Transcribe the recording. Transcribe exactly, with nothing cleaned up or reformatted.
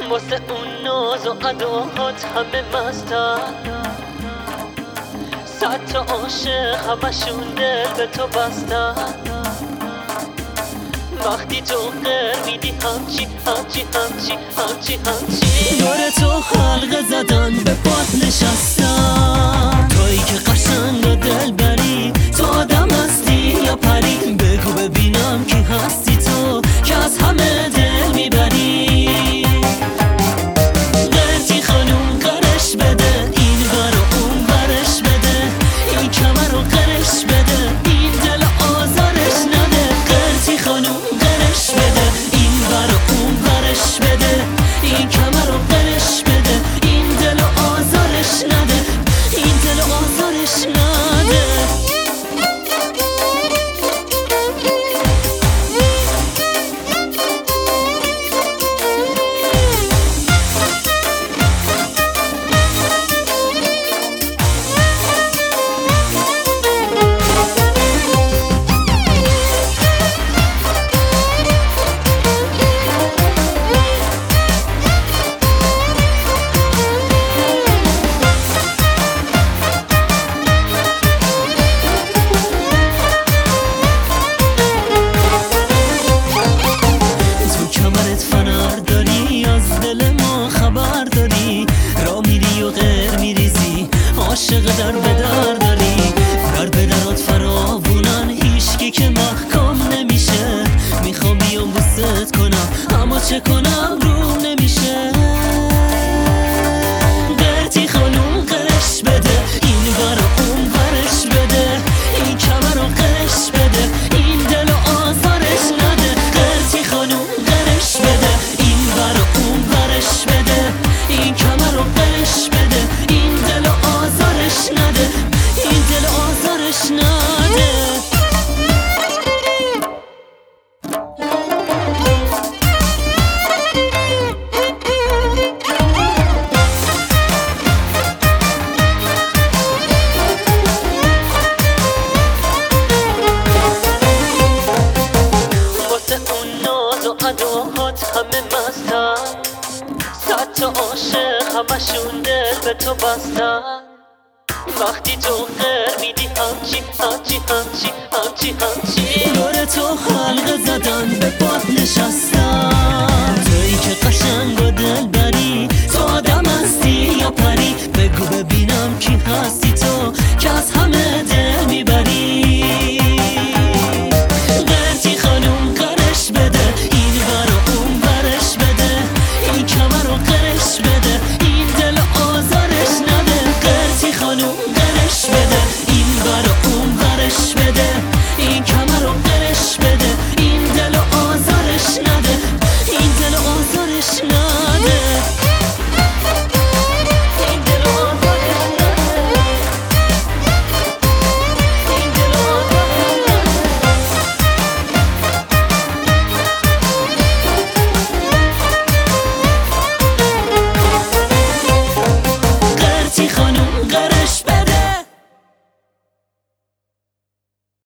واسه اون ناز و اداهات همه مستن، صد تا عاشق همشون دل به تو بستن. وقتی تو غیر میدی همچی همچی همچی همچی همچی دور تو حلقه زدن به پات نشستن. تویی که قشنگ و دل بری، تو آدم هستی یا پری؟ بگو ببینم کی هستی تو که از همه دل میبری. قرتی خانوم قرش بده، این ور و اون ورش بده، این کمر رو قرش بده، این دل آزارش نده. قرتی خانوم قرش بده، این ور و اون ورش بده، این کمر رو قرش بده، این دل آزارش نده، این دل آزارش نده. عاشق در به در داری، در به درات فراوونن، هیچکی که محکم نمیشه. میخوام بیام بوست کنم اما چه کنم روم نمیشه. قرتی خانوم قرش بده، این ور و اون ورش بده، این کمر رو قرش بده، این دل آزارش نده. قرتی خانوم قرش بده، این ور و اون ورش بده، این کمر رو قرش بده، این دل آزارش نده، این دل آزارش نده. واسه اون ناز و اداهات همه مستن، صد تا عاشق همشون دل به تو بستن. وقتی تو غیر میدی همچی همچی همچی همچی همچی دور تو حلقه زدن به پات نشستن. تویی که قشنگ و دل